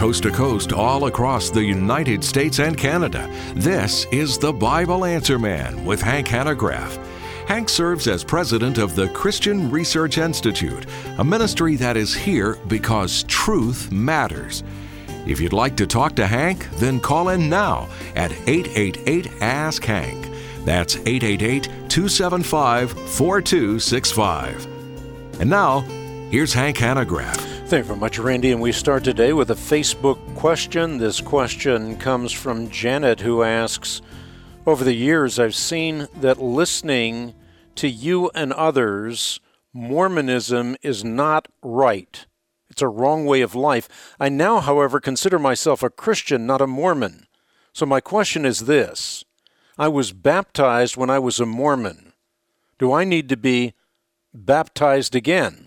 coast to coast all across the United States and Canada. This is the Bible Answer Man with Hank Hanegraaff. Hank serves as president of the Christian Research Institute, a ministry that is here because truth matters. If you'd like to talk to Hank, then call in now at 888-ASK-HANK. That's 888-275-4265. And now, here's Hank Hanegraaff. Thank you very much, Randy. And we start today with a Facebook question. This question comes from Janet, who asks, over the years, I've seen that listening to you and others, Mormonism is not right. It's a wrong way of life. I now, however, consider myself a Christian, not a Mormon. So my question is this. I was baptized when I was a Mormon. Do I need to be baptized again?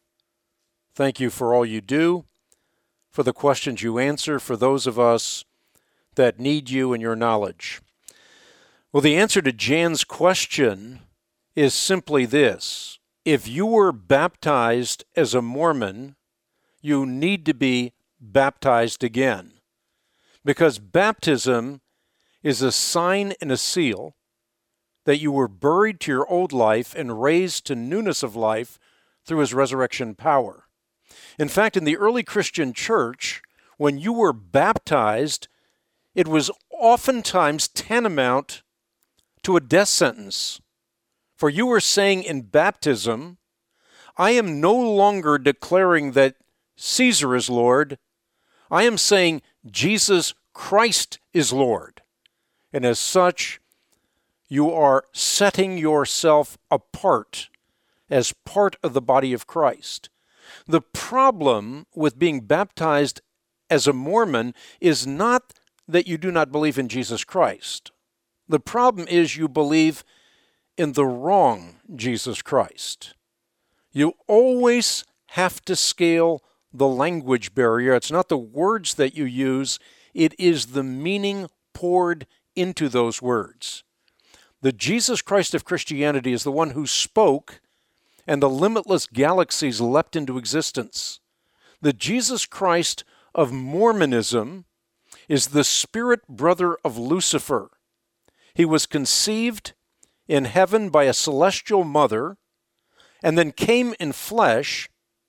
Thank you for all you do, for the questions you answer, for those of us that need you and your knowledge. Well, the answer to Jan's question is simply this. If you were baptized as a Mormon, you need to be baptized again. Because baptism is a sign and a seal that you were buried to your old life and raised to newness of life through his resurrection power. In fact, in the early Christian church, when you were baptized, it was oftentimes tantamount to a death sentence. For you were saying in baptism, I am no longer declaring that Caesar is Lord. I am saying Jesus Christ is Lord. And as such, you are setting yourself apart as part of the body of Christ. The problem with being baptized as a Mormon is not that you do not believe in Jesus Christ. The problem is you believe in the wrong Jesus Christ. You always have to scale the language barrier. It's not the words that you use, it is the meaning poured into those words. The Jesus Christ of Christianity is the one who spoke and the limitless galaxies leapt into existence. The Jesus Christ of Mormonism is the spirit brother of Lucifer. He was conceived in heaven by a celestial mother and then came in flesh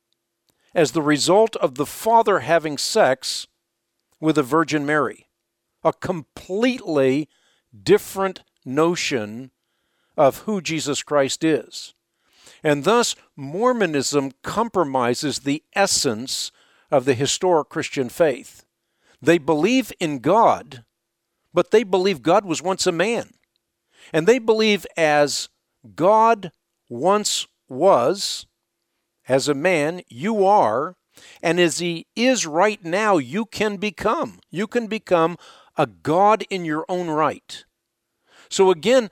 as the result of the Father having sex with the Virgin Mary. A completely different notion of who Jesus Christ is. And thus, Mormonism compromises the essence of the historic Christian faith. They believe in God, but they believe God was once a man. And they believe as God once was, as a man, you are, and as he is right now, you can become. You can become a God in your own right. So again,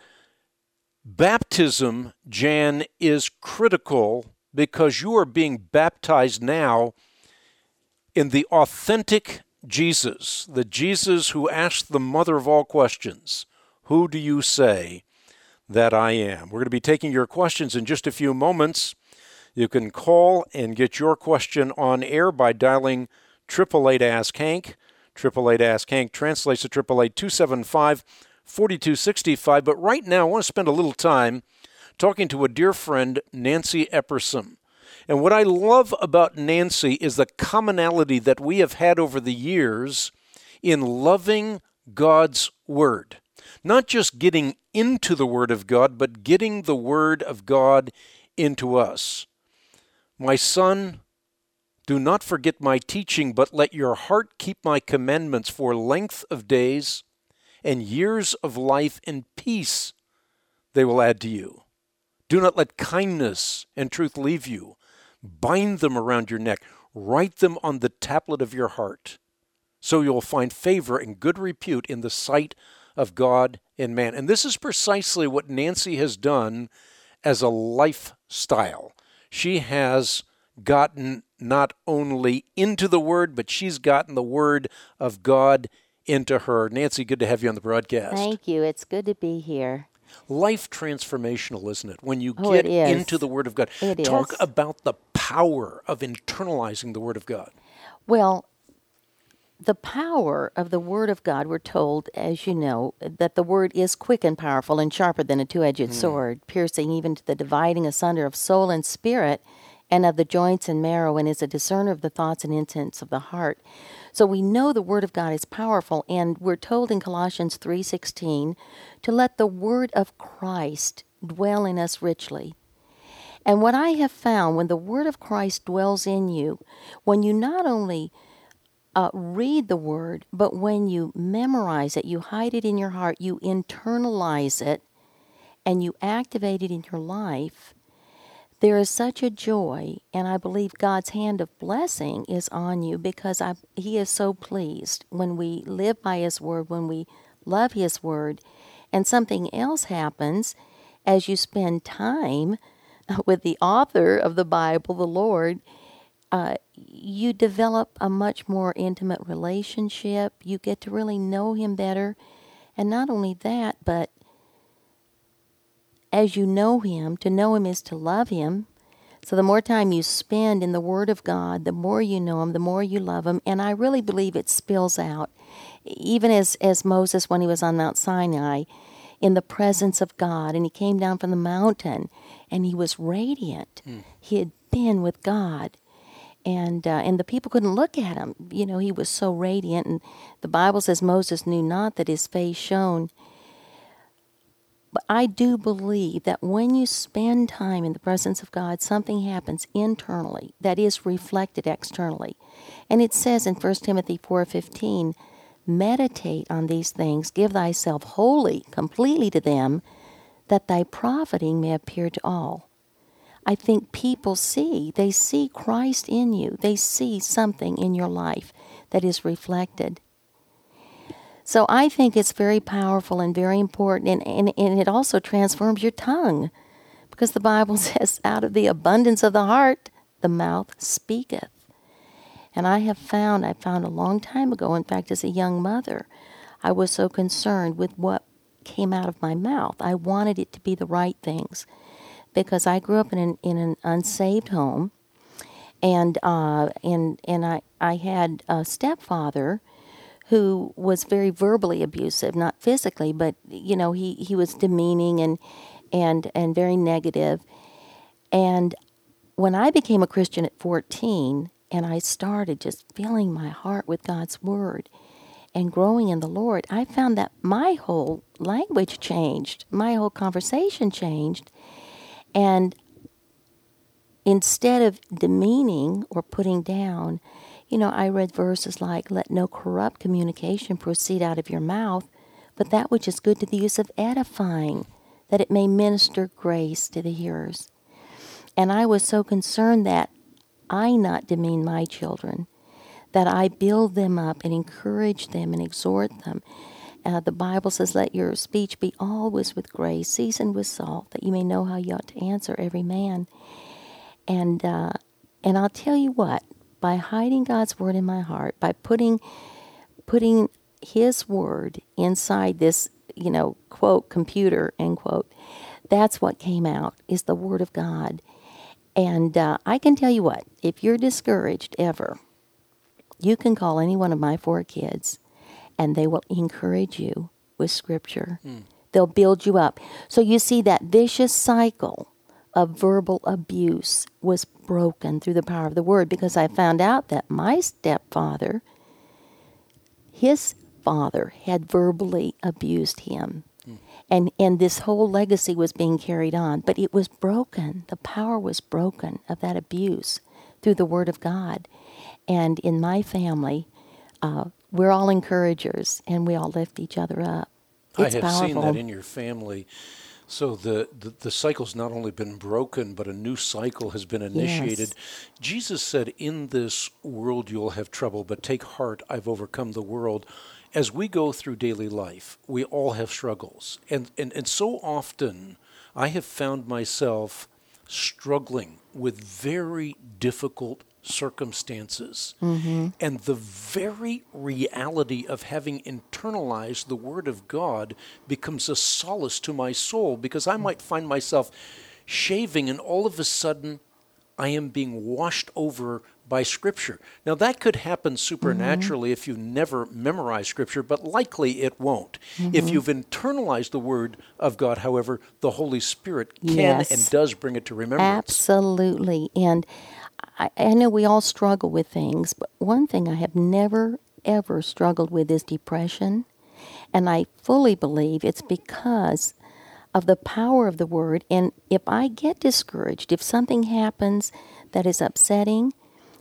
baptism, Jan, is critical because you are being baptized now in the authentic Jesus, the Jesus who asked the mother of all questions, who do you say that I am? We're going to be taking your questions in just a few moments. You can call and get your question on air by dialing 888-ASK-HANK. 888-ASK-HANK translates to 888-275-4265. But right now, I want to spend a little time talking to a dear friend, Nancy Epperson. And what I love about Nancy is the commonality that we have had over the years in loving God's Word. Not just getting into the Word of God, but getting the Word of God into us. My son, do not forget my teaching, but let your heart keep my commandments for length of days and years of life and peace they will add to you. Do not let kindness and truth leave you. Bind them around your neck. Write them on the tablet of your heart, so you'll find favor and good repute in the sight of God and man. And this is precisely what Nancy has done as a lifestyle. She has gotten not only into the Word, but she's gotten the Word of God into her. Nancy, good to have you on the broadcast. Thank you. It's good to be here. Life transformational, isn't it? When you get into the Word of God. Talk about the power of internalizing the Word of God. Well, the power of the Word of God, we're told, as you know, that the Word is quick and powerful and sharper than a two-edged sword, piercing even to the dividing asunder of soul and spirit and of the joints and marrow, and is a discerner of the thoughts and intents of the heart. So we know the Word of God is powerful, and we're told in Colossians 3:16 to let the Word of Christ dwell in us richly. And what I have found, when the Word of Christ dwells in you, when you not only read the Word, but when you memorize it, you hide it in your heart, you internalize it, and you activate it in your life, there is such a joy, and I believe God's hand of blessing is on you, because He is so pleased when we live by His Word, when we love His Word. And something else happens as you spend time with the author of the Bible, the Lord. You develop a much more intimate relationship. You get to really know Him better. And not only that, but as you know Him, to know Him is to love Him. So the more time you spend in the Word of God, the more you know Him, the more you love Him. And I really believe it spills out. Even as Moses, when he was on Mount Sinai, in the presence of God, and he came down from the mountain, and he was radiant. He had been with God. And the people couldn't look at him. You know, he was so radiant. And the Bible says Moses knew not that his face shone. But I do believe that when you spend time in the presence of God, something happens internally that is reflected externally. And it says in 1 Timothy 4:15, meditate on these things, give thyself wholly, completely to them, that thy profiting may appear to all. I think people they see Christ in you. They see something in your life that is reflected. So I think it's very powerful and very important, and it also transforms your tongue, because the Bible says, out of the abundance of the heart, the mouth speaketh. And I found a long time ago, in fact, as a young mother, I was so concerned with what came out of my mouth. I wanted it to be the right things, because I grew up in an unsaved home, and I had a stepfather who was very verbally abusive, not physically, but you know, he was demeaning and very negative. And when I became a Christian at 14, and I started just filling my heart with God's Word and growing in the Lord, I found that my whole language changed, my whole conversation changed. And instead of demeaning or putting down, you know, I read verses like, let no corrupt communication proceed out of your mouth, but that which is good to the use of edifying, that it may minister grace to the hearers. And I was so concerned that I not demean my children, that I build them up and encourage them and exhort them. The Bible says, let your speech be always with grace, seasoned with salt, that you may know how you ought to answer every man. And I'll tell you what, by hiding God's Word in my heart, by putting His Word inside this, you know, quote, computer, end quote, that's what came out, is the Word of God. And I can tell you what, if you're discouraged ever, you can call any one of my 4 kids, and they will encourage you with Scripture. They'll build you up. So you see, that vicious cycle of verbal abuse was broken through the power of the Word, because I found out that my stepfather, his father, had verbally abused him. And this whole legacy was being carried on, but it was broken. The power was broken of that abuse through the Word of God. And in my family, we're all encouragers, and we all lift each other up. It's I have powerful. seen that in your family. So the cycle's not only been broken, but a new cycle has been initiated. Yes. Jesus said, in this world you'll have trouble, but take heart, I've overcome the world. As we go through daily life, we all have struggles. And so often I have found myself struggling with very difficult circumstances. And the very reality of having internalized the Word of God becomes a solace to my soul, because I might find myself shaving, and all of a sudden I am being washed over by Scripture. Now, that could happen supernaturally if you never memorize Scripture, but likely it won't. If you've internalized the Word of God, however, the Holy Spirit can and does bring it to remembrance. Absolutely. And I know we all struggle with things, but one thing I have never, ever struggled with is depression. And I fully believe it's because of the power of the Word. And if I get discouraged, if something happens that is upsetting,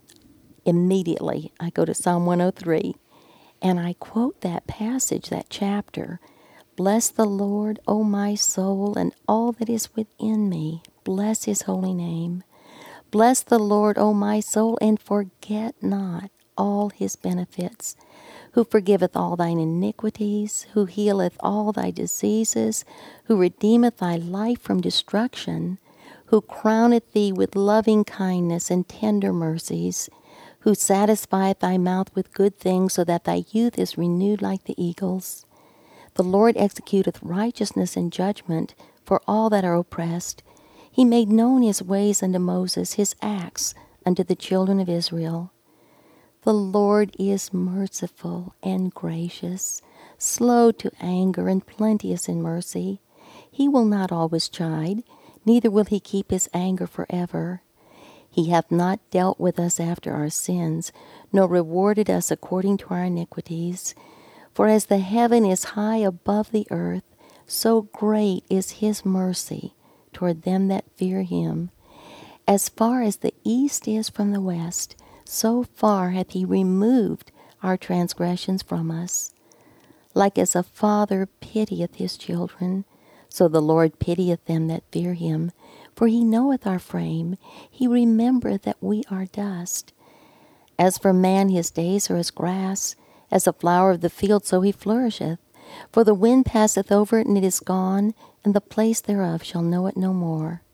immediately I go to Psalm 103 and I quote that passage, that chapter. Bless the Lord, O my soul, and all that is within me. Bless his holy name. Bless the Lord, O my soul, and forget not all his benefits, who forgiveth all thine iniquities, who healeth all thy diseases, who redeemeth thy life from destruction, who crowneth thee with loving kindness and tender mercies, who satisfieth thy mouth with good things, so that thy youth is renewed like the eagles. The Lord executeth righteousness and judgment for all that are oppressed. He made known his ways unto Moses, his acts unto the children of Israel. The Lord is merciful and gracious, slow to anger and plenteous in mercy. He will not always chide, neither will he keep his anger forever. He hath not dealt with us after our sins, nor rewarded us according to our iniquities. For as the heaven is high above the earth, so great is his mercy toward them that fear him. As far as the east is from the west, so far hath he removed our transgressions from us. Like as a father pitieth his children, so the Lord pitieth them that fear him. For he knoweth our frame, he remembereth that we are dust. As for man, his days are as grass, as a flower of the field, so he flourisheth. For the wind passeth over it, and it is gone, and the place thereof shall know it no more.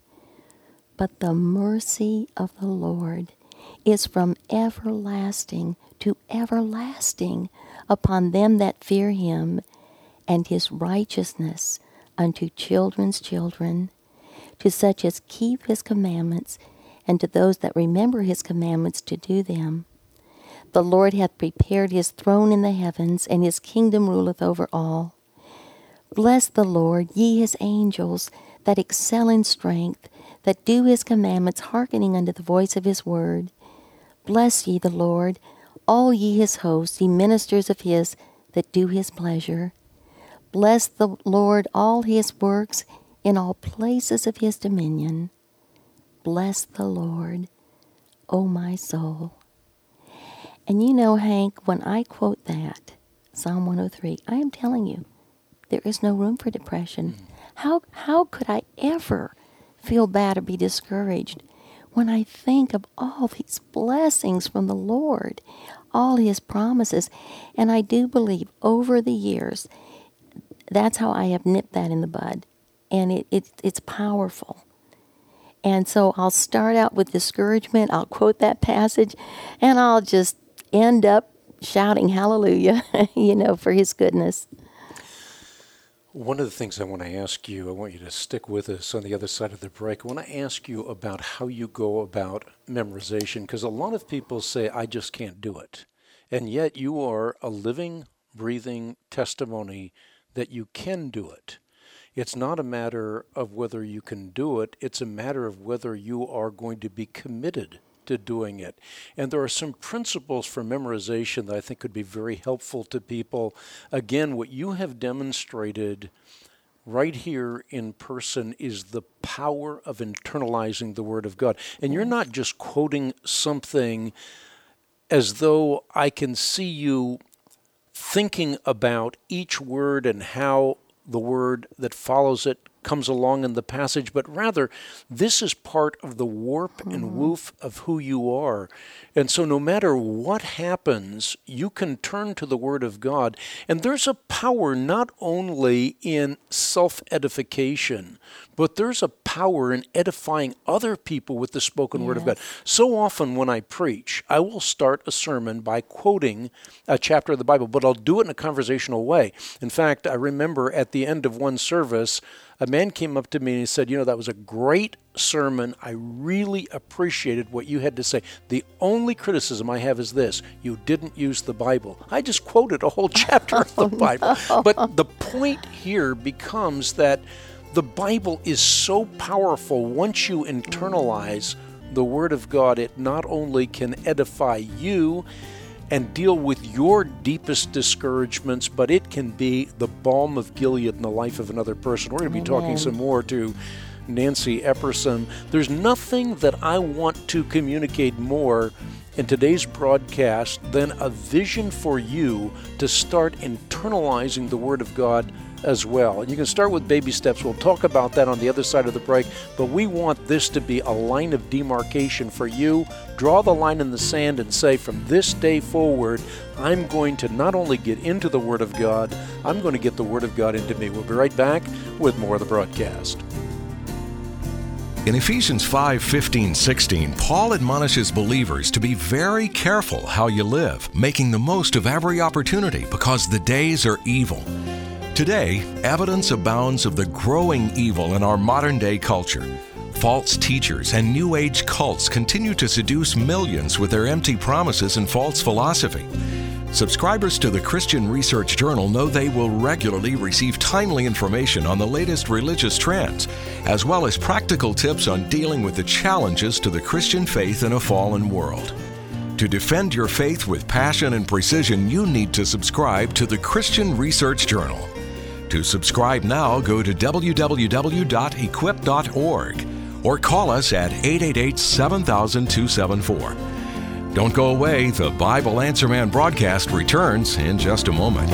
But the mercy of the Lord is from everlasting to everlasting upon them that fear him, and his righteousness unto children's children, to such as keep his commandments, and to those that remember his commandments to do them. The Lord hath prepared his throne in the heavens, and his kingdom ruleth over all. Bless the Lord, ye his angels, that excel in strength, that do his commandments, hearkening unto the voice of his word. Bless ye the Lord, all ye his hosts, ye ministers of his that do his pleasure. Bless the Lord, all his works, in all places of his dominion. Bless the Lord, O my soul. And you know, Hank, when I quote that, Psalm 103, I am telling you, there is no room for depression. How could I ever feel bad or be discouraged when I think of all these blessings from the Lord, all his promises? And I do believe over the years, that's how I have nipped that in the bud. And it's powerful. And so I'll start out with discouragement. I'll quote that passage, and I'll just end up shouting hallelujah, for his goodness. One of the things I want to ask you, I want you to stick with us on the other side of the break. I want to ask you about how you go about memorization, because a lot of people say, I just can't do it. And yet you are a living, breathing testimony that you can do it. It's not a matter of whether you can do it. It's a matter of whether you are going to be committed to doing it. And there are some principles for memorization that I think could be very helpful to people. Again, what you have demonstrated right here in person is the power of internalizing the Word of God. And you're not just quoting something as though I can see you thinking about each word and how the word that follows it comes along in the passage, but rather this is part of the warp and woof of who you are. And so no matter what happens, you can turn to the Word of God. And there's a power not only in self-edification, but there's a power in edifying other people with the spoken word of God. So often when I preach, I will start a sermon by quoting a chapter of the Bible, but I'll do it in a conversational way. In fact, I remember at the end of one service, a man came up to me and he said, that was a great sermon. I really appreciated what you had to say. The only criticism I have is this: you didn't use the Bible. I just quoted a whole chapter of the Bible. No. But the point here becomes that the Bible is so powerful. Once you internalize the Word of God, it not only can edify you and deal with your deepest discouragements, but it can be the balm of Gilead in the life of another person. We're going to be talking some more to Nancy Epperson. There's nothing that I want to communicate more in today's broadcast than a vision for you to start internalizing the Word of God as well. And you can start with baby steps. We'll talk about that on the other side of the break, but we want this to be a line of demarcation for you. Draw the line in the sand and say, from this day forward, I'm going to not only get into the Word of God, I'm going to get the Word of God into me. We'll be right back with more of the broadcast. In Ephesians 5:15-16, Paul admonishes believers to be very careful how you live, making the most of every opportunity because the days are evil. Today, evidence abounds of the growing evil in our modern-day culture. False teachers and New Age cults continue to seduce millions with their empty promises and false philosophy. Subscribers to the Christian Research Journal know they will regularly receive timely information on the latest religious trends, as well as practical tips on dealing with the challenges to the Christian faith in a fallen world. To defend your faith with passion and precision, you need to subscribe to the Christian Research Journal. To subscribe now, go to www.equip.org or call us at 888-7000-274. Don't go away. The Bible Answer Man broadcast returns in just a moment.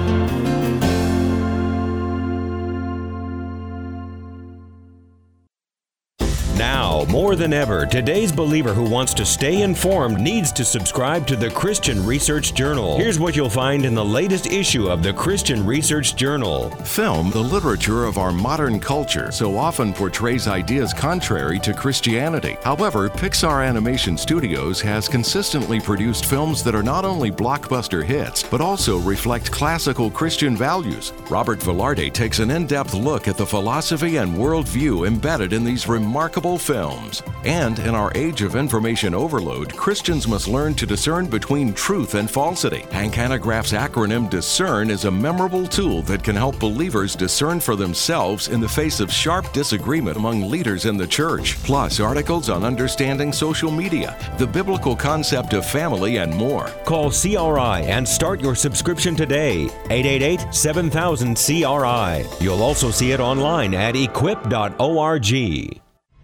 Now, more than ever, today's believer who wants to stay informed needs to subscribe to the Christian Research Journal. Here's what you'll find in the latest issue of the Christian Research Journal. Film, the literature of our modern culture, so often portrays ideas contrary to Christianity. However, Pixar Animation Studios has consistently produced films that are not only blockbuster hits, but also reflect classical Christian values. Robert Velarde takes an in-depth look at the philosophy and worldview embedded in these remarkable films. And in our age of information overload, Christians must learn to discern between truth and falsity. Hank Hanegraaff's acronym DISCERN is a memorable tool that can help believers discern for themselves in the face of sharp disagreement among leaders in the church. Plus, articles on understanding social media, the biblical concept of family, and more. Call CRI and start your subscription today. 888-7000-CRI. You'll also see it online at equip.org.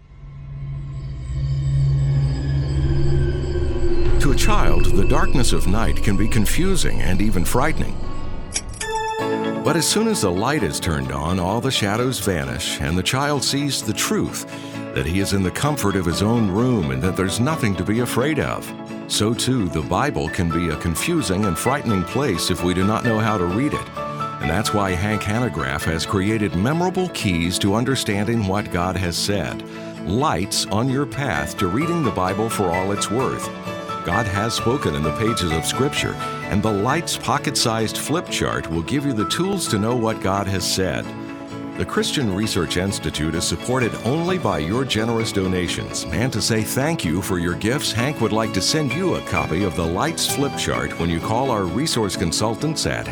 To a child, the darkness of night can be confusing and even frightening. But as soon as the light is turned on, all the shadows vanish, and the child sees the truth, that he is in the comfort of his own room and that there's nothing to be afraid of. So too, the Bible can be a confusing and frightening place if we do not know how to read it. And that's why Hank Hanegraaff has created memorable keys to understanding what God has said. Lights on your path to reading the Bible for all it's worth. God has spoken in the pages of Scripture, and the Lights pocket-sized flip chart will give you the tools to know what God has said. The Christian Research Institute is supported only by your generous donations, and to say thank you for your gifts, Hank would like to send you a copy of the Lights flip chart when you call our resource consultants at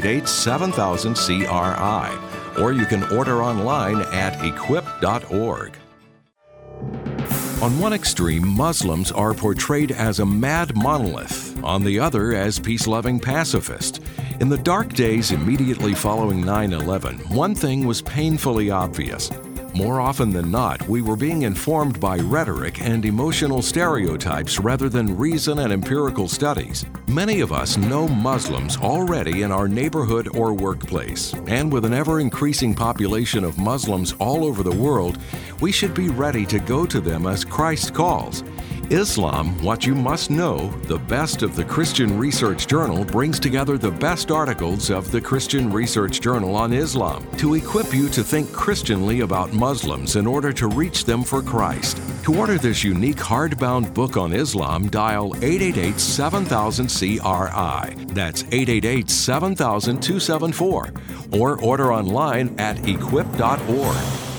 888-7000-CRI, or you can order online at equip.org. On one extreme, Muslims are portrayed as a mad monolith, on the other as peace-loving pacifists. In the dark days immediately following 9/11, one thing was painfully obvious. More often than not, we were being informed by rhetoric and emotional stereotypes rather than reason and empirical studies. Many of us know Muslims already in our neighborhood or workplace, and with an ever-increasing population of Muslims all over the world, we should be ready to go to them as Christ calls. Islam, What You Must Know, the best of the Christian Research Journal, brings together the best articles of the Christian Research Journal on Islam to equip you to think Christianly about Muslims in order to reach them for Christ. To order this unique hardbound book on Islam, dial 888-7000-CRI. That's 888-7000-274. Or order online at equip.org.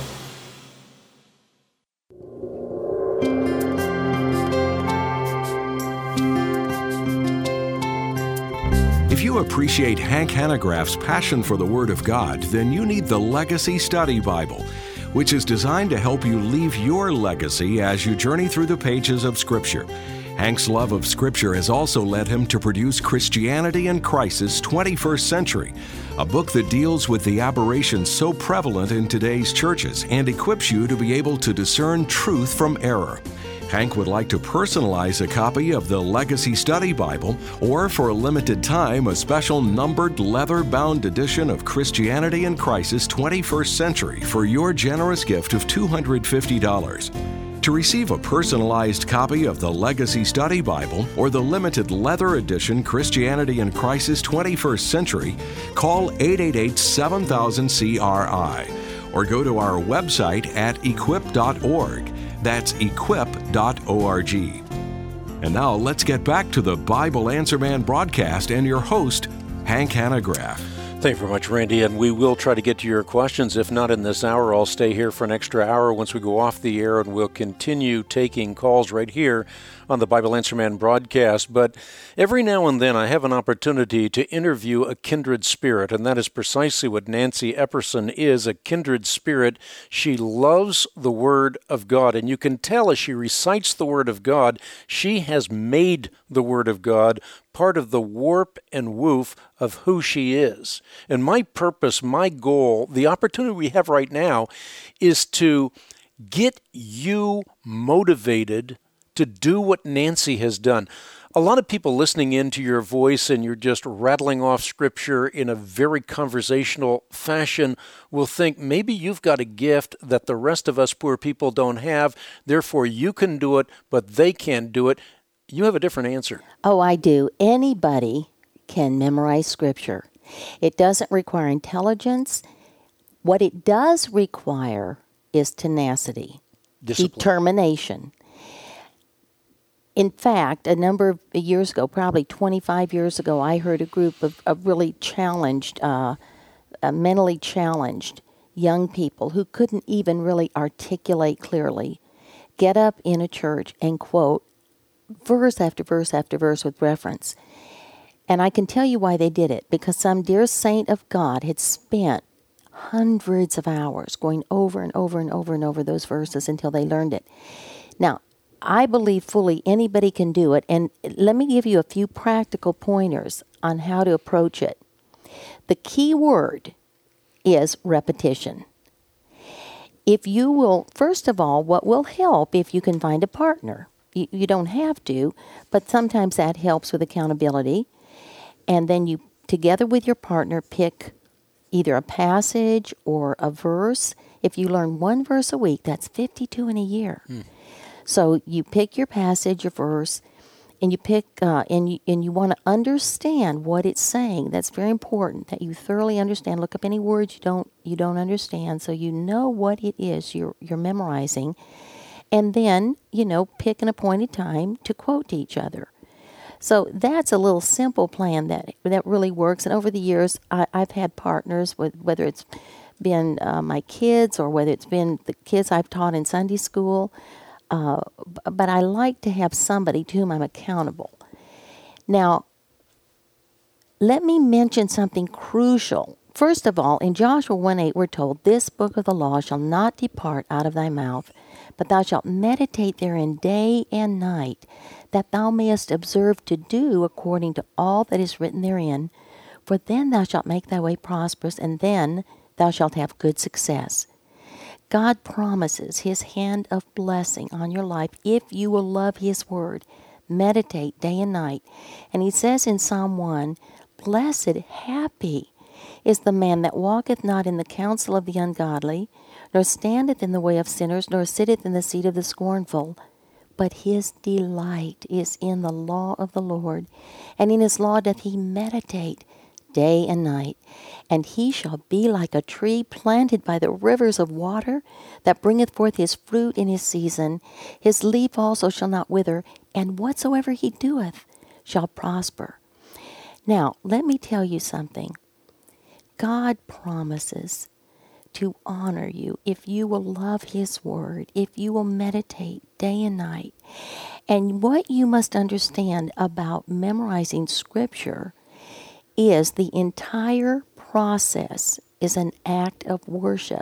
If you appreciate Hank Hanegraaff's passion for the Word of God, then you need the Legacy Study Bible, which is designed to help you leave your legacy as you journey through the pages of Scripture. Hank's love of Scripture has also led him to produce Christianity in Crisis 21st Century, a book that deals with the aberrations so prevalent in today's churches and equips you to be able to discern truth from error. Hank would like to personalize a copy of the Legacy Study Bible, or for a limited time, a special numbered leather-bound edition of Christianity in Crisis 21st Century for your generous gift of $250. To receive a personalized copy of the Legacy Study Bible or the limited leather edition Christianity in Crisis 21st Century, call 888-7000-CRI or go to our website at equip.org. That's equip.org. And now let's get back to the Bible Answer Man broadcast and your host, Hank Hanegraaff. Thank you very much, Randy, and we will try to get to your questions. If not in this hour, I'll stay here for an extra hour once we go off the air, and we'll continue taking calls right here on the Bible Answer Man broadcast. But every now and then I have an opportunity to interview a kindred spirit, and that is precisely what Nancy Epperson is, a kindred spirit. She loves the Word of God, and you can tell as she recites the Word of God, she has made the Word of God part of the warp and woof of who she is. And my purpose, my goal, the opportunity we have right now is to get you motivated to do what Nancy has done. A lot of people listening into your voice and you're just rattling off Scripture in a very conversational fashion will think maybe you've got a gift that the rest of us poor people don't have, therefore you can do it, but they can't do it. You have a different answer. Oh, I do. Anybody can memorize Scripture. It doesn't require intelligence. What it does require is tenacity, determination. In fact, a number of years ago, probably 25 years ago, I heard a group of really challenged, mentally challenged young people who couldn't even really articulate clearly get up in a church and quote verse after verse after verse with reference. And I can tell you why they did it, because some dear saint of God had spent hundreds of hours going over and over and over and over those verses until they learned it. Now, I believe fully anybody can do it, and let me give you a few practical pointers on how to approach it. The key word is repetition. If you will, first of all, what will help if you can find a partner. You don't have to, but sometimes that helps with accountability. And then you, together with your partner, pick either a passage or a verse. If you learn one verse a week, that's 52 in a year. So you pick your passage, your verse, and you pick and you want to understand what it's saying. That's very important that you thoroughly understand. Look up any words you don't understand, so you know what it is you're memorizing. And then, pick an appointed time to quote to each other. So that's a little simple plan that really works. And over the years, I've had partners, with whether it's been my kids or whether it's been the kids I've taught in Sunday school. But I like to have somebody to whom I'm accountable. Now, let me mention something crucial. First of all, in Joshua 1:8, we're told, "This book of the law shall not depart out of thy mouth, but thou shalt meditate therein day and night, that thou mayest observe to do according to all that is written therein. For then thou shalt make thy way prosperous, and then thou shalt have good success." God promises His hand of blessing on your life if you will love His word, meditate day and night. And He says in Psalm 1, "Blessed, happy is the man that walketh not in the counsel of the ungodly, nor standeth in the way of sinners, nor sitteth in the seat of the scornful. But his delight is in the law of the Lord, and in his law doth he meditate day and night. And he shall be like a tree planted by the rivers of water, that bringeth forth his fruit in his season. His leaf also shall not wither, and whatsoever he doeth shall prosper. Now, let me tell you something. God promises to honor you if you will love his word, if you will meditate day and night. And what you must understand about memorizing scripture is the entire process is an act of worship.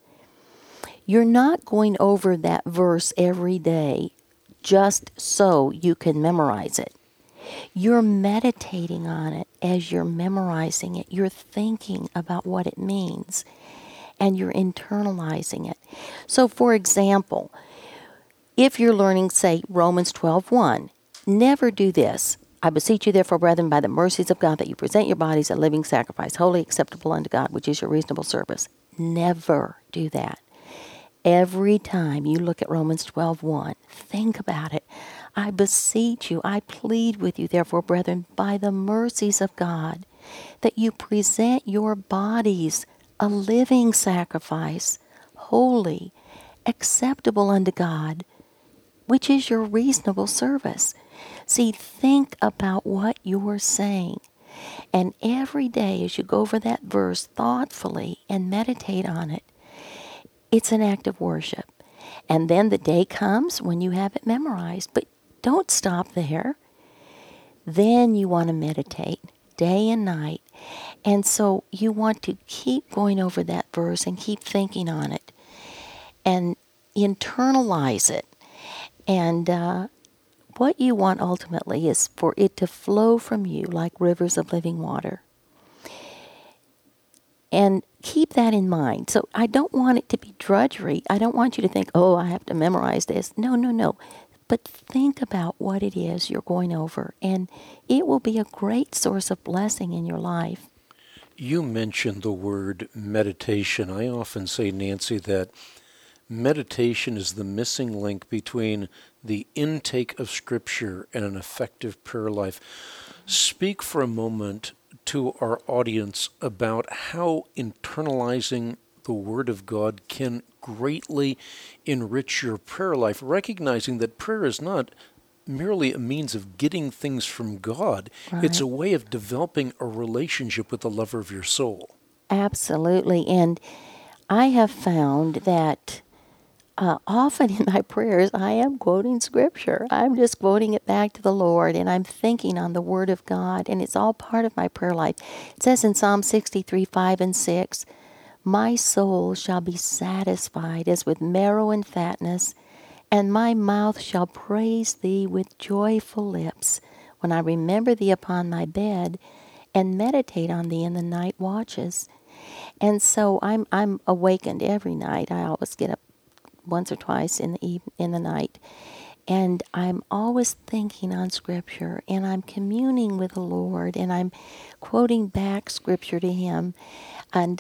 You're not going over that verse every day just so you can memorize it. You're meditating on it as you're memorizing it. You're thinking about what it means, and you're internalizing it. So, for example, if you're learning, say, Romans 12:1, never do this. I beseech you, therefore, brethren, by the mercies of God, that you present your bodies a living sacrifice, holy, acceptable unto God, which is your reasonable service. Never do that. Every time you look at Romans 12:1, think about it. I beseech you, I plead with you, therefore, brethren, by the mercies of God, that you present your bodies a living sacrifice, holy, acceptable unto God, which is your reasonable service. See, think about what you're saying. And every day as you go over that verse thoughtfully and meditate on it, it's an act of worship. And then the day comes when you have it memorized. But don't stop there. Then you want to meditate day and night. And so you want to keep going over that verse and keep thinking on it and internalize it. And what you want ultimately is for it to flow from you like rivers of living water. And keep that in mind. So I don't want it to be drudgery. I don't want you to think, oh, I have to memorize this. No. But think about what it is you're going over, and it will be a great source of blessing in your life. You mentioned the word meditation. I often say, Nancy, that meditation is the missing link between the intake of Scripture and an effective prayer life. Speak for a moment to our audience about how internalizing the Word of God can greatly enrich your prayer life, recognizing that prayer is not merely a means of getting things from God. Right. It's a way of developing a relationship with the lover of your soul. Absolutely. And I have found that often in my prayers, I am quoting Scripture. I'm just quoting it back to the Lord, and I'm thinking on the Word of God, and it's all part of my prayer life. It says in Psalm 63:5-6, my soul shall be satisfied as with marrow and fatness, and my mouth shall praise thee with joyful lips, when I remember thee upon my bed, and meditate on thee in the night watches. And so I'm awakened every night. I always get up once or twice in the night, and I'm always thinking on Scripture, and I'm communing with the Lord, and I'm quoting back Scripture to Him, and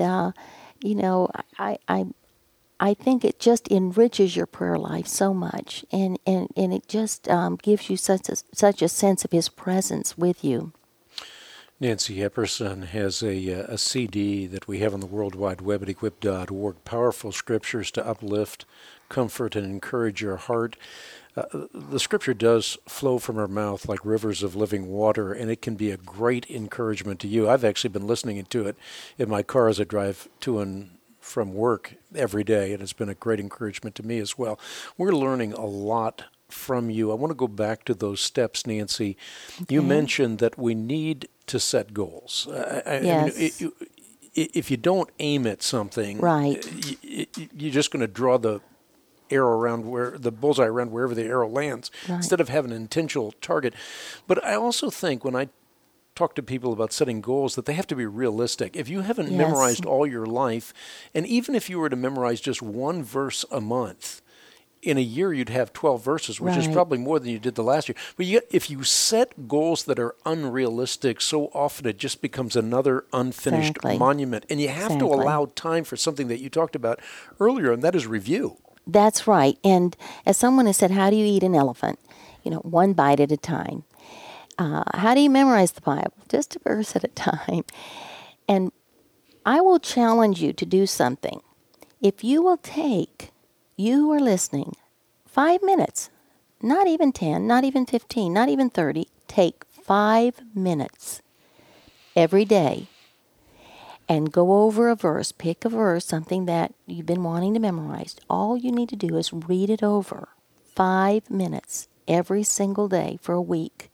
I think it just enriches your prayer life so much, and it just gives you such a sense of His presence with you. Nancy Epperson has a CD that we have on the World Wide Web at equip.org, Powerful Scriptures to Uplift, Comfort, and Encourage Your Heart. The Scripture does flow from her mouth like rivers of living water, and it can be a great encouragement to you. I've actually been listening to it in my car as I drive to and from work every day, and it's been a great encouragement to me as well. We're learning a lot from you. I want to go back to those steps, Nancy. Okay. You mentioned that we need to set goals. Yes. I mean, if you don't aim at something, right, you're just going to draw the arrow around the bullseye around wherever the arrow lands, right, instead of having an intentional target. But I also think when I talk to people about setting goals that they have to be realistic. If you haven't memorized all your life, and even if you were to memorize just one verse a month, in a year you'd have 12 verses, which is probably more than you did the last year. But if you set goals that are unrealistic, so often it just becomes another unfinished monument. And you have to allow time for something that you talked about earlier, and that is review. That's right. And as someone has said, how do you eat an elephant? One bite at a time. How do you memorize the Bible? Just a verse at a time. And I will challenge you to do something. If you will take, you who are listening, 5 minutes, not even 10, not even 15, not even 30, take 5 minutes every day and go over a verse, pick a verse, something that you've been wanting to memorize. All you need to do is read it over 5 minutes every single day for a week.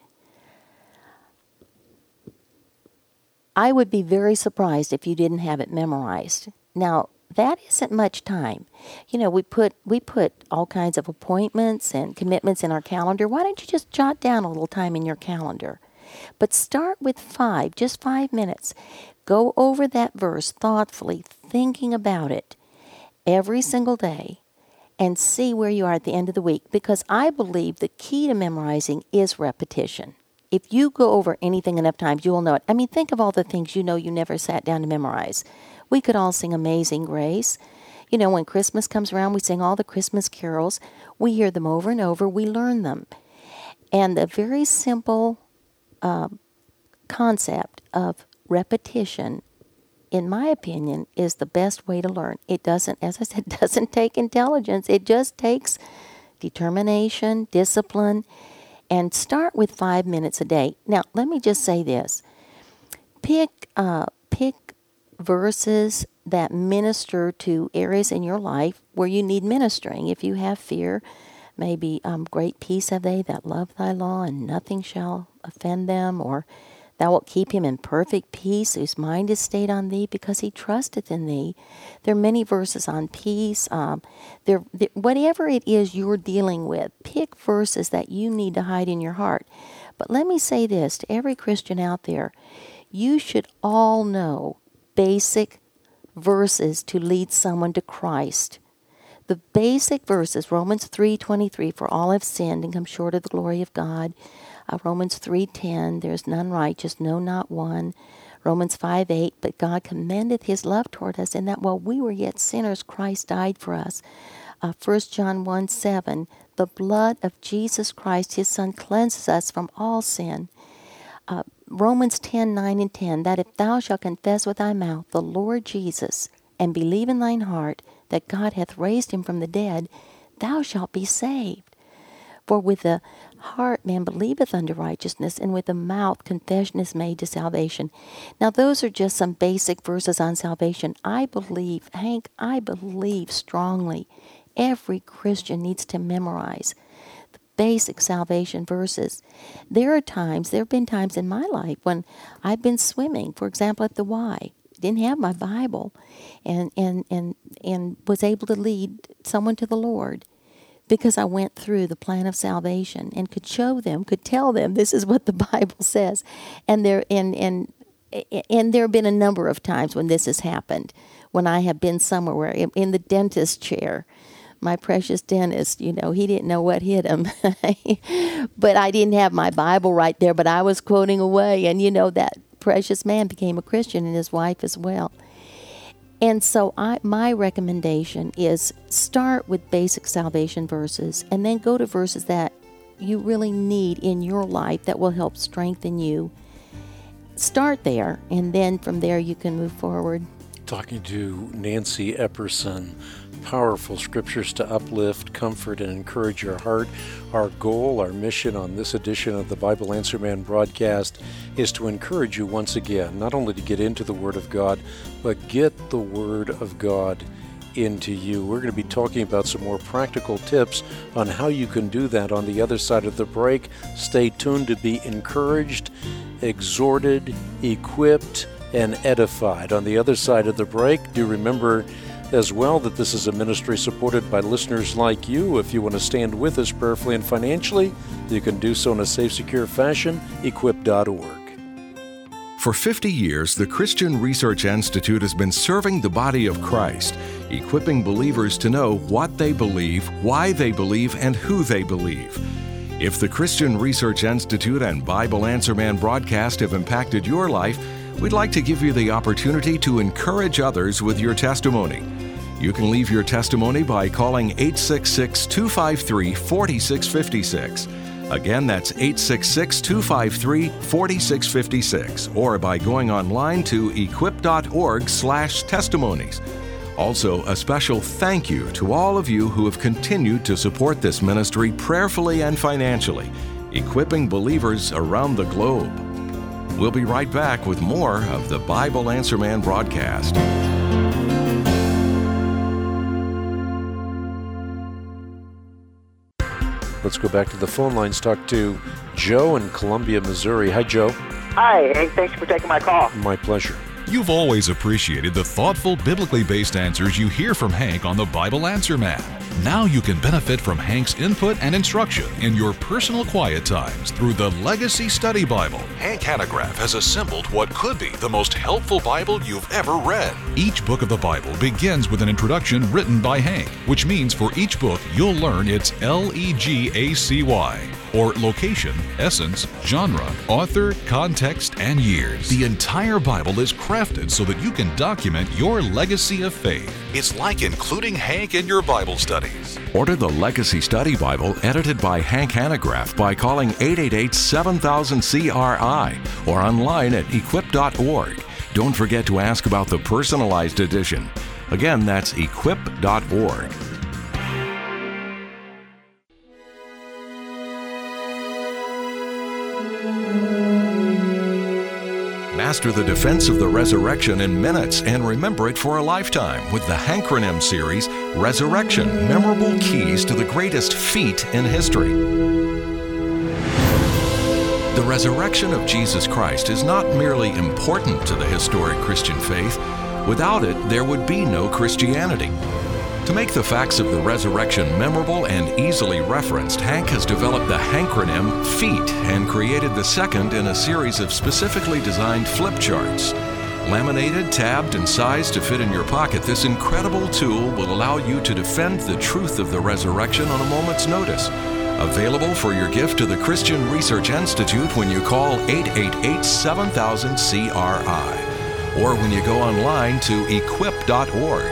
I would be very surprised if you didn't have it memorized. Now, that isn't much time. We put all kinds of appointments and commitments in our calendar. Why don't you just jot down a little time in your calendar? But start with 5, just 5 minutes. Go over that verse thoughtfully, thinking about it every single day, and see where you are at the end of the week. Because I believe the key to memorizing is repetition. If you go over anything enough times, you will know it. I mean, think of all the things you never sat down to memorize. We could all sing Amazing Grace. When Christmas comes around, we sing all the Christmas carols. We hear them over and over. We learn them. And the very simple concept of repetition, in my opinion, is the best way to learn. It doesn't, as I said, doesn't take intelligence. It just takes determination, discipline, and start with 5 minutes a day. Now, let me just say this. Pick verses that minister to areas in your life where you need ministering. If you have fear, maybe great peace have they that love thy law, and nothing shall offend them, or thou wilt keep him in perfect peace, whose mind is stayed on thee, because he trusteth in thee. There are many verses on peace. Whatever it is you're dealing with, pick verses that you need to hide in your heart. But let me say this to every Christian out there. You should all know basic verses to lead someone to Christ. The basic verses, Romans 3:23, for all have sinned and come short of the glory of God. Romans 3:10, there's none righteous, no, not one. Romans 5:8, but God commendeth his love toward us in that while we were yet sinners, Christ died for us. 1 John 1:7, the blood of Jesus Christ, his Son, cleanses us from all sin. Romans 10:9 and 10, that if thou shalt confess with thy mouth the Lord Jesus, and believe in thine heart that God hath raised him from the dead, thou shalt be saved. For with the heart man believeth unto righteousness, and with the mouth confession is made to salvation. Now those are just some basic verses on salvation. I believe strongly every Christian needs to memorize the basic salvation verses. There have been times in my life when I've been swimming, for example, at the Y. Didn't have my Bible, and was able to lead someone to the Lord because I went through the plan of salvation and could tell them this is what the Bible says. And there have been a number of times when this has happened, when I have been somewhere where in the dentist chair, my precious dentist, he didn't know what hit him. But I didn't have my Bible right there, but I was quoting away, and that precious man became a Christian, and his wife as well. And so my recommendation is start with basic salvation verses, and then go to verses that you really need in your life that will help strengthen you. Start there, and then from there you can move forward. Talking to Nancy Epperson. Powerful scriptures to uplift, comfort, and encourage your heart. Our goal, our mission on this edition of the Bible Answer Man broadcast is to encourage you once again, not only to get into the Word of God, but get the Word of God into you. We're going to be talking about some more practical tips on how you can do that on the other side of the break. Stay tuned to be encouraged, exhorted, equipped, and edified. On the other side of the break, do remember as well that this is a ministry supported by listeners like you. If you want to stand with us prayerfully and financially, you can do so in a safe, secure fashion. Equip.org. For 50 years, the Christian Research Institute has been serving the body of Christ, equipping believers to know what they believe, why they believe, and who they believe. If the Christian Research Institute and Bible Answer Man broadcast have impacted your life, we'd like to give you the opportunity to encourage others with your testimony. You can leave your testimony by calling 866-253-4656. Again, that's 866-253-4656, or by going online to equip.org/testimonies. Also, a special thank you to all of you who have continued to support this ministry prayerfully and financially, equipping believers around the globe. We'll be right back with more of the Bible Answer Man broadcast. Let's go back to the phone lines, talk to Joe in Columbia, Missouri. Hi, Joe. Hi, Hank. Thanks for taking my call. My pleasure. You've always appreciated the thoughtful, biblically based answers you hear from Hank on the Bible Answer Man. Now you can benefit from Hank's input and instruction in your personal quiet times through the Legacy Study Bible. Hank Hanegraaff has assembled what could be the most helpful Bible you've ever read. Each book of the Bible begins with an introduction written by Hank, which means for each book you'll learn its LEGACY, or location, essence, genre, author, context, and years. The entire Bible is crafted so that you can document your legacy of faith. It's like including Hank in your Bible studies. Order the Legacy Study Bible edited by Hank Hanegraaff by calling 888-7000-CRI or online at equip.org. Don't forget to ask about the personalized edition. Again, that's equip.org. Master the defense of the resurrection in minutes and remember it for a lifetime with the Hankronym series, Resurrection, Memorable Keys to the Greatest Feat in History. The resurrection of Jesus Christ is not merely important to the historic Christian faith. Without it, there would be no Christianity. To make the facts of the resurrection memorable and easily referenced, Hank has developed the Hankronym Feat and created the second in a series of specifically designed flip charts. Laminated, tabbed, and sized to fit in your pocket, this incredible tool will allow you to defend the truth of the resurrection on a moment's notice. Available for your gift to the Christian Research Institute when you call 888-7000-CRI or when you go online to equip.org.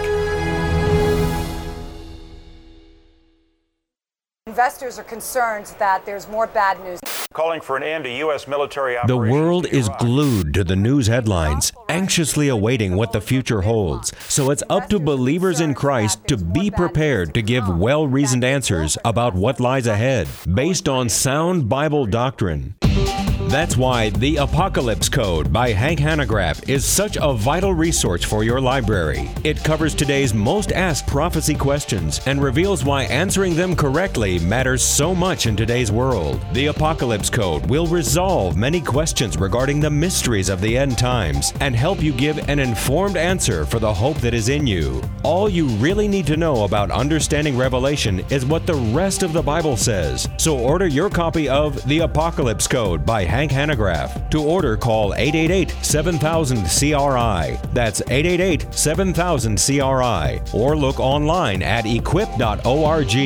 Investors are concerned that there's more bad news. Calling for an end to U.S. military The operations. world is glued to the news headlines, anxiously awaiting what the future holds. So it's up to believers in Christ to be prepared to give well-reasoned answers about what lies ahead, based on sound Bible doctrine. That's why The Apocalypse Code by Hank Hanegraaff is such a vital resource for your library. It covers today's most asked prophecy questions and reveals why answering them correctly matters so much in today's world. The Apocalypse Code will resolve many questions regarding the mysteries of the end times and help you give an informed answer for the hope that is in you. All you really need to know about understanding Revelation is what the rest of the Bible says. So order your copy of The Apocalypse Code by Hank Hanegraaff. To order, call 888-7000-CRI. That's 888-7000-CRI. Or look online at equip.org.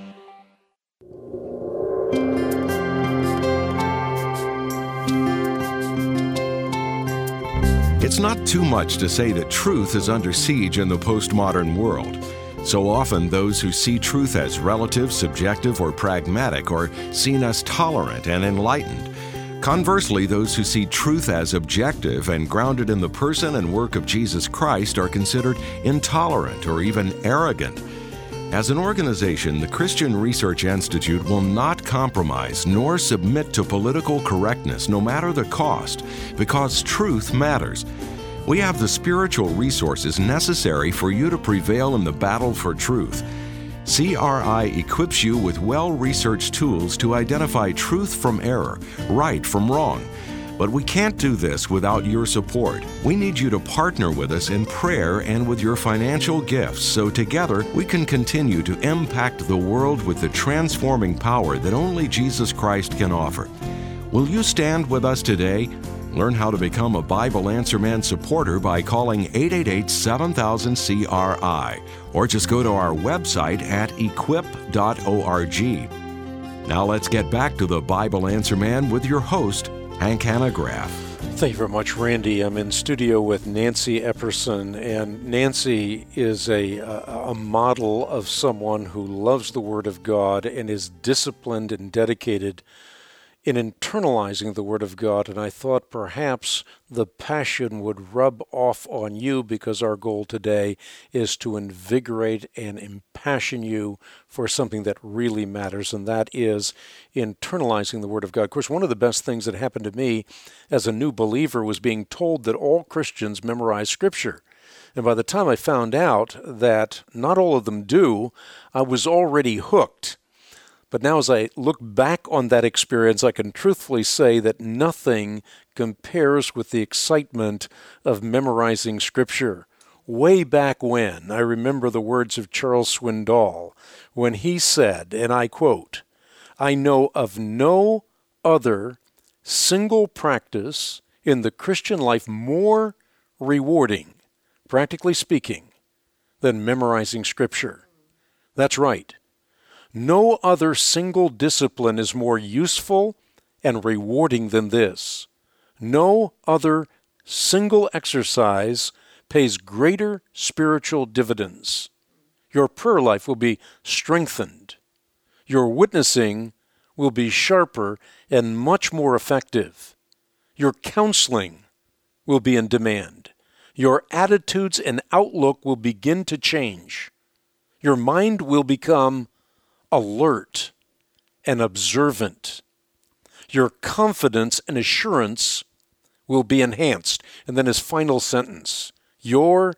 It's not too much to say that truth is under siege in the postmodern world. So often, those who see truth as relative, subjective, or pragmatic are seen as tolerant and enlightened. Conversely, those who see truth as objective and grounded in the person and work of Jesus Christ are considered intolerant or even arrogant. As an organization, the Christian Research Institute will not compromise nor submit to political correctness, no matter the cost, because truth matters. We have the spiritual resources necessary for you to prevail in the battle for truth. CRI equips you with well-researched tools to identify truth from error, right from wrong. But we can't do this without your support. We need you to partner with us in prayer and with your financial gifts so together we can continue to impact the world with the transforming power that only Jesus Christ can offer. Will you stand with us today? Learn how to become a Bible Answer Man supporter by calling 888-7000-CRI or just go to our website at equip.org. Now let's get back to the Bible Answer Man with your host, Hank Hanegraaff. Thank you very much, Randy. I'm in studio with Nancy Epperson, and Nancy is a model of someone who loves the Word of God and is disciplined and dedicated in internalizing the Word of God. And I thought perhaps the passion would rub off on you, because our goal today is to invigorate and impassion you for something that really matters, and that is internalizing the Word of God. Of course, one of the best things that happened to me as a new believer was being told that all Christians memorize Scripture. And by the time I found out that not all of them do, I was already hooked. But now as I look back on that experience, I can truthfully say that nothing compares with the excitement of memorizing Scripture. Way back when, I remember the words of Charles Swindoll when he said, and I quote, "I know of no other single practice in the Christian life more rewarding, practically speaking, than memorizing Scripture." That's right. No other single discipline is more useful and rewarding than this. No other single exercise pays greater spiritual dividends. Your prayer life will be strengthened. Your witnessing will be sharper and much more effective. Your counseling will be in demand. Your attitudes and outlook will begin to change. Your mind will become alert and observant. Your confidence and assurance will be enhanced. And then his final sentence, your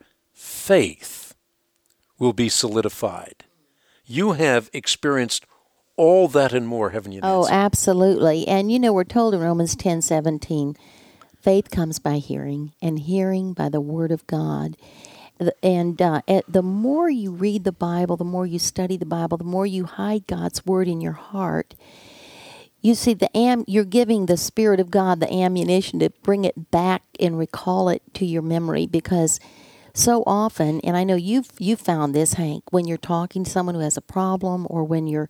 faith will be solidified. You have experienced all that and more, haven't you, Nancy? Oh, absolutely. And we're told in Romans 10:17, faith comes by hearing, and hearing by the Word of God. And the more you read the Bible, the more you study the Bible, the more you hide God's Word in your heart, you see you're giving the Spirit of God the ammunition to bring it back and recall it to your memory. Because so often, and I know you've found this, Hank, when you're talking to someone who has a problem, or when you're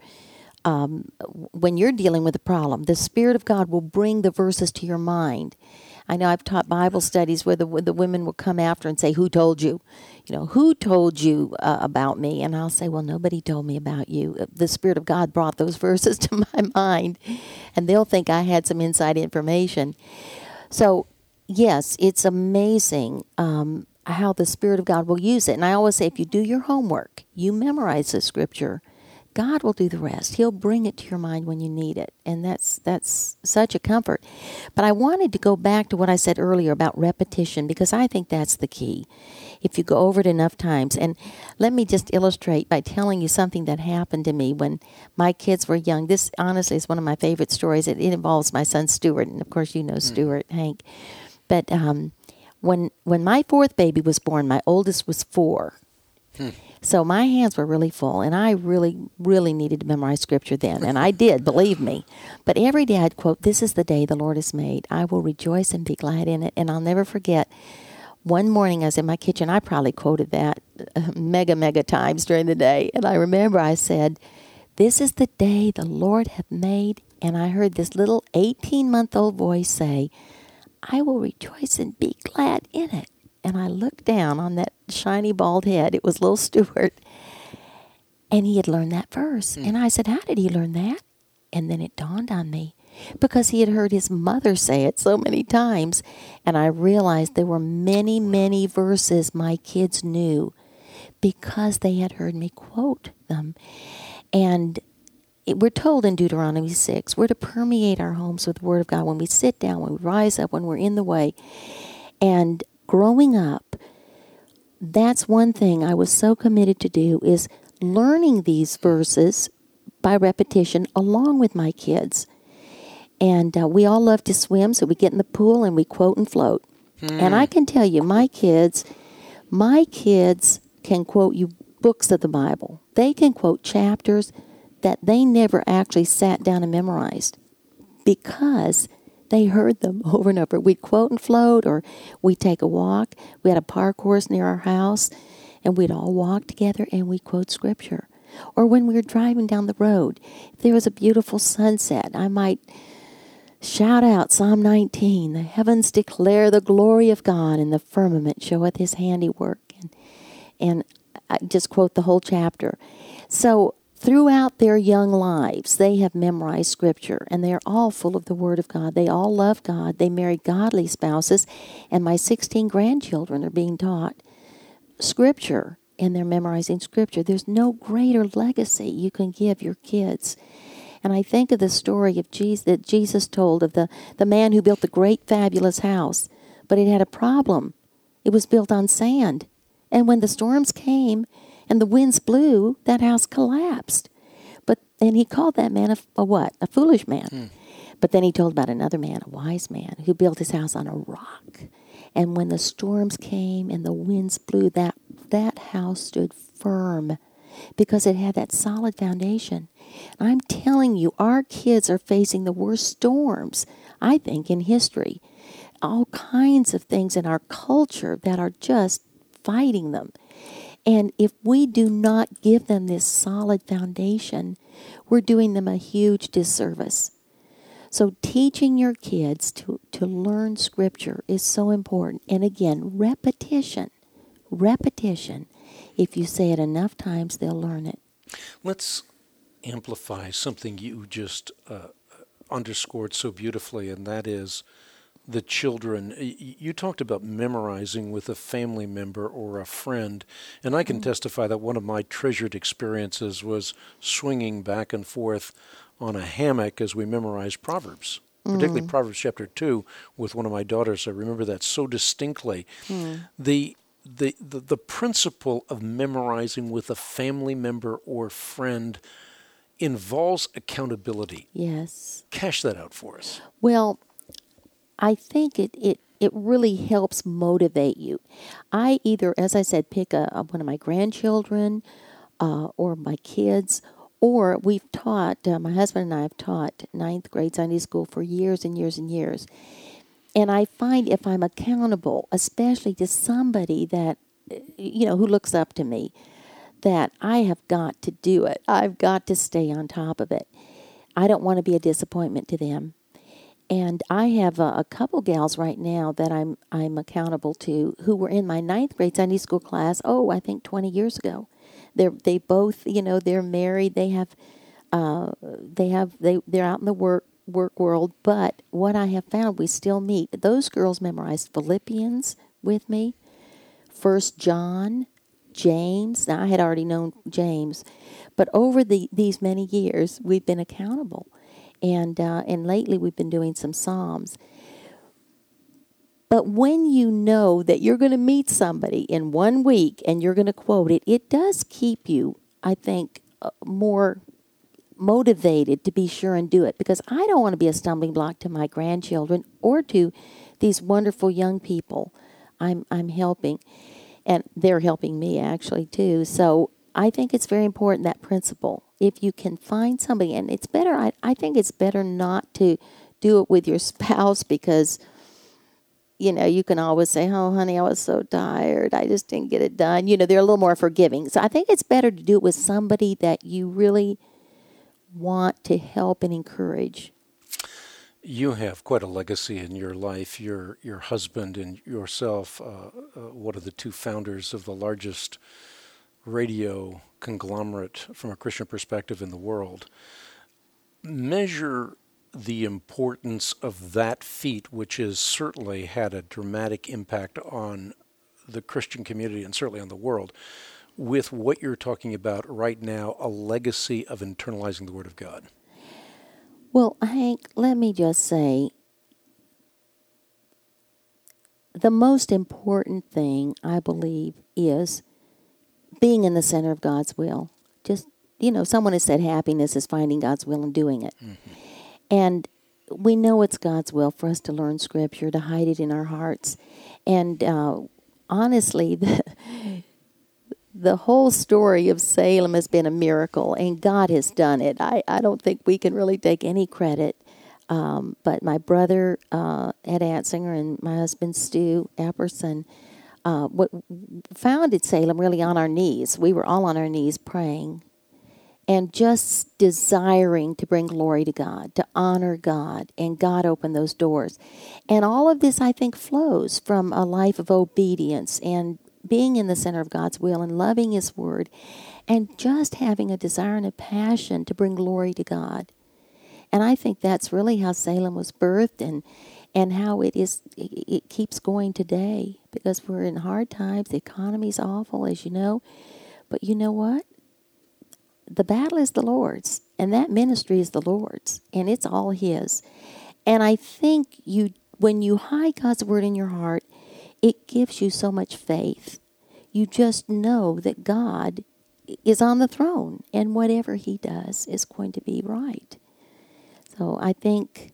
dealing with a problem, the Spirit of God will bring the verses to your mind. I know I've taught Bible studies where the women will come after and say, "Who told you? Who told you about me?" And I'll say, "Well, nobody told me about you. The Spirit of God brought those verses to my mind," and they'll think I had some inside information. So, yes, it's amazing how the Spirit of God will use it. And I always say, if you do your homework, you memorize the Scripture, God will do the rest. He'll bring it to your mind when you need it. And that's such a comfort. But I wanted to go back to what I said earlier about repetition, because I think that's the key. If you go over it enough times. And let me just illustrate by telling you something that happened to me when my kids were young. This, honestly, is one of my favorite stories. It involves my son, Stuart. And, of course, you know Stuart, Hank. But when my fourth baby was born, my oldest was 4. So my hands were really full, and I really, really needed to memorize Scripture then. And I did, believe me. But every day I'd quote, "This is the day the Lord has made. I will rejoice and be glad in it." And I'll never forget, one morning I was in my kitchen. I probably quoted that mega times during the day. And I remember I said, "This is the day the Lord hath made." And I heard this little 18-month-old voice say, "I will rejoice and be glad in it." And I looked down on that shiny bald head. It was little Stuart. And he had learned that verse. And I said, "How did he learn that?" And then it dawned on me. Because he had heard his mother say it so many times. And I realized there were many, many verses my kids knew because they had heard me quote them. And we're told in Deuteronomy 6, we're to permeate our homes with the Word of God when we sit down, when we rise up, when we're in the way. And growing up, that's one thing I was so committed to do, is learning these verses by repetition along with my kids. And we all love to swim, so we get in the pool and we quote and float. And I can tell you, my kids can quote you books of the Bible. They can quote chapters that they never actually sat down and memorized because they heard them over and over. We'd quote and float, or we'd take a walk. We had a park course near our house, and we'd all walk together and we'd quote Scripture. Or when we were driving down the road, if there was a beautiful sunset, I might Shout out Psalm 19. The heavens declare the glory of God, and the firmament showeth his handiwork. And I just quote the whole chapter. So throughout their young lives, they have memorized Scripture, and they're all full of the Word of God. They all love God. They marry godly spouses, and my 16 grandchildren are being taught Scripture, and they're memorizing Scripture. There's no greater legacy you can give your kids. And I think of the story of Jesus that Jesus told of the man who built the great fabulous house, but it had a problem. It was built on sand. And when the storms came and the winds blew, that house collapsed. And he called that man a what? A foolish man. But then he told about another man, a wise man, who built his house on a rock. And when the storms came and the winds blew, that house stood firm because it had that solid foundation. I'm telling you, our kids are facing the worst storms, I think, in history. All kinds of things in our culture that are just fighting them. And if we do not give them this solid foundation, we're doing them a huge disservice. So teaching your kids to learn Scripture is so important. And again, repetition. If you say it enough times, they'll learn it. Let's amplify something you just underscored so beautifully, and that is the children. You talked about memorizing with a family member or a friend, and I can testify that one of my treasured experiences was swinging back and forth on a hammock as we memorized Proverbs, particularly Proverbs chapter 2 with one of my daughters. I remember that so distinctly. The principle of memorizing with a family member or friend involves accountability. Yes. Cash that out for us. Well, I think it really helps motivate you. I either, as I said, pick one of my grandchildren or my kids, or we've taught, my husband and I have taught 9th grade Sunday school for years and years and years. And I find if I'm accountable, especially to somebody that, who looks up to me, that I have got to do it. I've got to stay on top of it. I don't want to be a disappointment to them. And I have a couple gals right now that I'm accountable to who were in my 9th grade Sunday school class, I think 20 years ago. They both, they're married. They're out in the work world. But what I have found, we still meet. Those girls memorized Philippians with me, 1 John, James. Now, I had already known James. But over these many years, we've been accountable. And lately we've been doing some Psalms. But when you know that you're going to meet somebody in 1 week and you're going to quote it, it does keep you, I think, more motivated to be sure and do it. Because I don't want to be a stumbling block to my grandchildren or to these wonderful young people I'm helping. And they're helping me actually too. So I think it's very important, that principle. If you can find somebody, and it's better, I think it's better not to do it with your spouse because, you can always say, oh, honey, I was so tired. I just didn't get it done. They're a little more forgiving. So I think it's better to do it with somebody that you really want to help and encourage. You have quite a legacy in your life. Your husband and yourself, one of the two founders of the largest radio conglomerate from a Christian perspective in the world. Measure the importance of that feat, which has certainly had a dramatic impact on the Christian community and certainly on the world, with what you're talking about right now, a legacy of internalizing the Word of God. Well, Hank, let me just say, the most important thing, I believe, is being in the center of God's will. Just, someone has said happiness is finding God's will and doing it. Mm-hmm. And we know it's God's will for us to learn Scripture, to hide it in our hearts. And honestly, the whole story of Salem has been a miracle, and God has done it. I don't think we can really take any credit. But my brother, Ed Atzinger, and my husband, Stu Epperson, founded Salem really on our knees. We were all on our knees praying. and just desiring to bring glory to God, to honor God, and God opened those doors. And all of this, I think, flows from a life of obedience and being in the center of God's will and loving His Word, and just having a desire and a passion to bring glory to God. And I think that's really how Salem was birthed, and how it keeps going today, because we're in hard times. The economy's awful, as you know. But you know what? The battle is the Lord's, and that ministry is the Lord's, and it's all His. And I think when you hide God's Word in your heart, it gives you so much faith. You just know that God is on the throne, and whatever He does is going to be right. So I think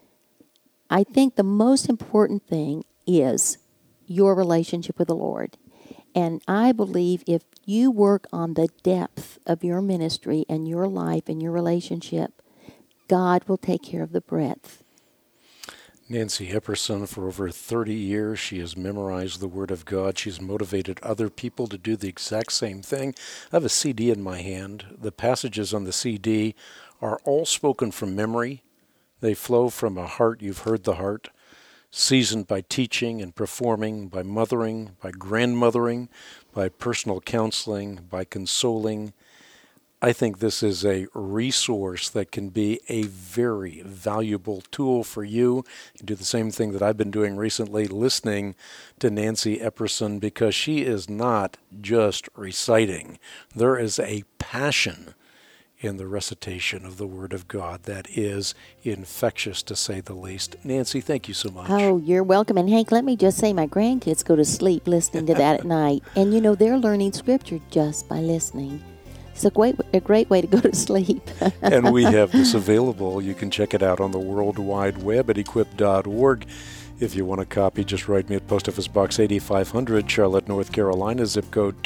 the most important thing is your relationship with the Lord. And I believe if you work on the depth of your ministry and your life and your relationship, God will take care of the breadth. Nancy Epperson, for over 30 years, she has memorized the Word of God. She's motivated other people to do the exact same thing. I have a CD in my hand. The passages on the CD are all spoken from memory. They flow from a heart, you've heard the heart, seasoned by teaching and performing, by mothering, by grandmothering, by personal counseling, by consoling. I think this is a resource that can be a very valuable tool for you. You do the same thing that I've been doing recently, listening to Nancy Epperson, because she is not just reciting. There is a passion in the recitation of the Word of God that is infectious, to say the least. Nancy, thank you so much. Oh, you're welcome. And Hank, let me just say, my grandkids go to sleep listening to that at night. And you know, they're learning Scripture just by listening. It's a great way to go to sleep. And we have this available. You can check it out on the World Wide Web at equip.org. If you want a copy, just write me at Post Office Box 8500, Charlotte, North Carolina, zip code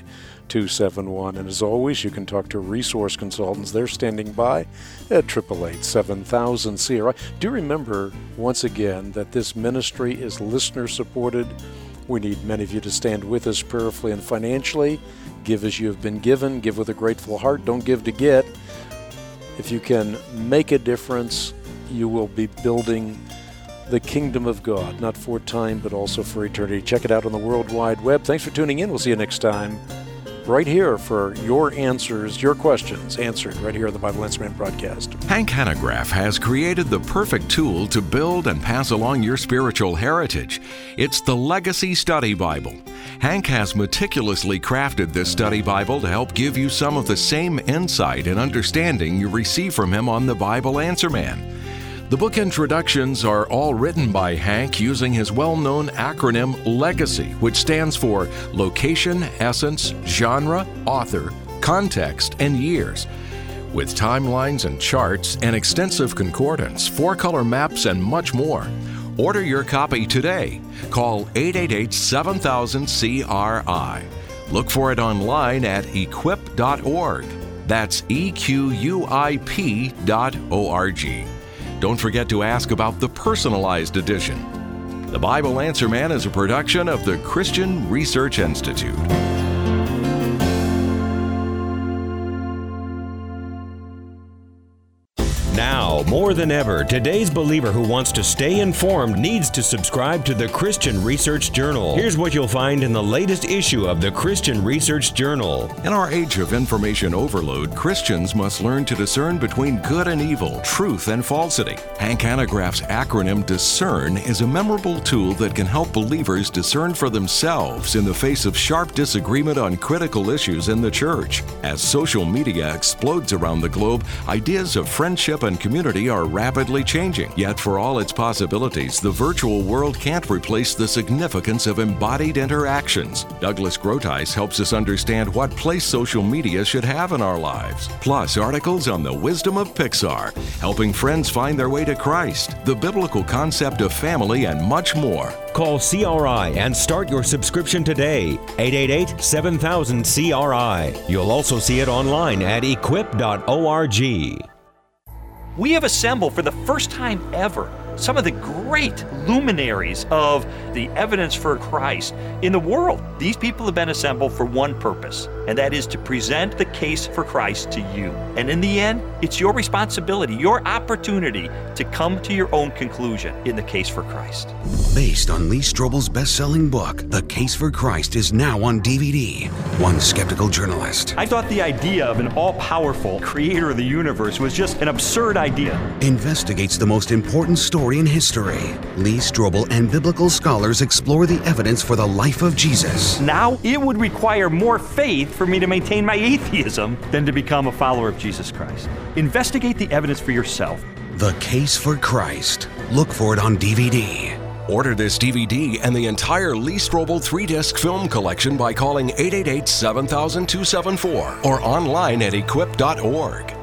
28271. And as always, you can talk to resource consultants. They're standing by at 888-7000-CRI. Do remember, once again, that this ministry is listener-supported. We need many of you to stand with us prayerfully and financially. Give as you have been given. Give with a grateful heart. Don't give to get. If you can make a difference, you will be building the kingdom of God, not for time, but also for eternity. Check it out on the World Wide Web. Thanks for tuning in. We'll see you next time, right here for your answers, your questions answered right here on the Bible Answer Man broadcast. Hank Hanegraaff has created the perfect tool to build and pass along your spiritual heritage. It's the Legacy Study Bible. Hank has meticulously crafted this study Bible to help give you some of the same insight and understanding you receive from him on the Bible Answer Man. The book introductions are all written by Hank using his well-known acronym LEGACY, which stands for Location, Essence, Genre, Author, Context, and Years. With timelines and charts, an extensive concordance, 4-color maps, and much more. Order your copy today. Call 888-7000-CRI. Look for it online at equip.org. That's EQUIP.org. Don't forget to ask about the personalized edition. The Bible Answer Man is a production of the Christian Research Institute. Now, more than ever, today's believer who wants to stay informed needs to subscribe to the Christian Research Journal. Here's what you'll find in the latest issue of the Christian Research Journal. In our age of information overload, Christians must learn to discern between good and evil, truth and falsity. Hank Hanegraaff's acronym DISCERN is a memorable tool that can help believers discern for themselves in the face of sharp disagreement on critical issues in the church. As social media explodes around the globe, ideas of friendship and community are rapidly changing. Yet for all its possibilities, the virtual world can't replace the significance of embodied interactions. Douglas Groothuis helps us understand what place social media should have in our lives. Plus, articles on the wisdom of Pixar, helping friends find their way to Christ, the biblical concept of family, and much more. Call CRI and start your subscription today. 888-7000-CRI. You'll also see it online at equip.org. We have assembled for the first time ever some of the great luminaries of the evidence for Christ in the world. These people have been assembled for one purpose, and that is to present the case for Christ to you. And in the end, it's your responsibility, your opportunity to come to your own conclusion in the case for Christ. Based on Lee Strobel's best-selling book, The Case for Christ is now on DVD. One skeptical journalist. I thought the idea of an all-powerful creator of the universe was just an absurd idea. Investigates the most important story in history. Lee Strobel and biblical scholars explore the evidence for the life of Jesus. Now, it would require more faith for me to maintain my atheism than to become a follower of Jesus Christ. Investigate the evidence for yourself. The Case for Christ. Look for it on DVD. Order this DVD and the entire Lee Strobel 3-disc film collection by calling 888-7000-274 or online at equip.org.